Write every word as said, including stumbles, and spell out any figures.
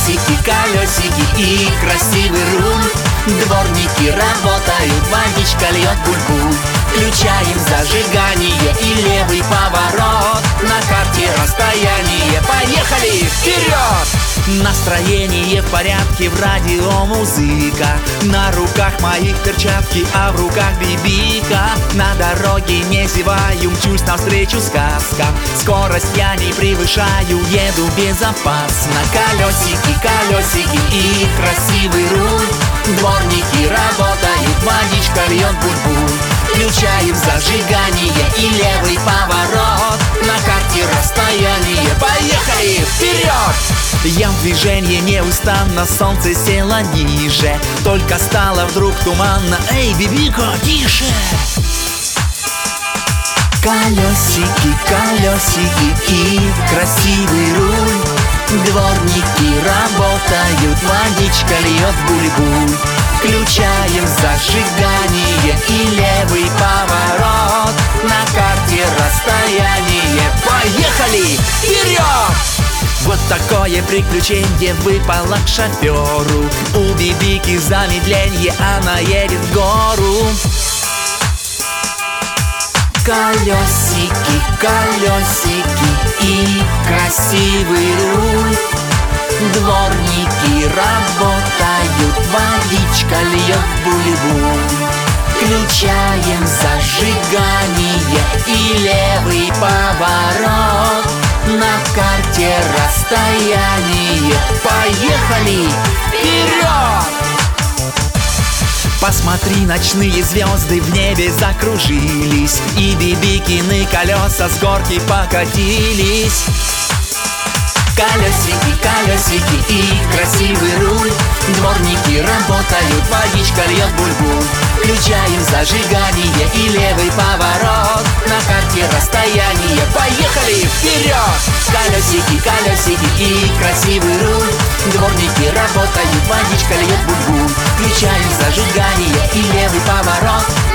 Колесики, колесики и красивый руль. Дворники работают, водичка льет буль-буль. Включаем зажигание и левый поворот. На карте расстояние, поехали вперед! Настроение в порядке, в радио музыка. На руках моих перчатки, а в руках бибика. На дороге не зеваю, мчусь навстречу сказкам. Скорость я не превышаю, еду безопасно. Колесики, колесики и красивый руль. Дворники работают, водичка льет буль-буль. Включаем зажигание и левый поворот. На карте расстояние, поехали вперед! Я в движении неустанно, солнце село ниже. Только стало вдруг туманно, эй, бибика, тише! Колесики, колесики и красивый руль. Дворники работают, водичка льет буль-буль. Включаем зажигание и левый поворот. На карте расстояние, поехали вперед! Вот такое приключение выпало к шоферу. У бибики замедление, она едет в гору. Колесики, колесики и красивый руль. Дворники работают, водичка льет буль-буль. Включаем зажигание и левый поворот. На карте расстояние, поехали вперед! Посмотри, ночные звезды в небе закружились, и бибикины колеса с горки покатились. Колесики, колесики и красивый руль. Дворники работают, водичка льет буль-буль. Включаем зажигание и левый поворот. На карте расстояние, поехали вперед! Колесики, колесики и красивый руль. Дворники работают, водичка льет буль-буль. Включаем зажигание и левый поворот.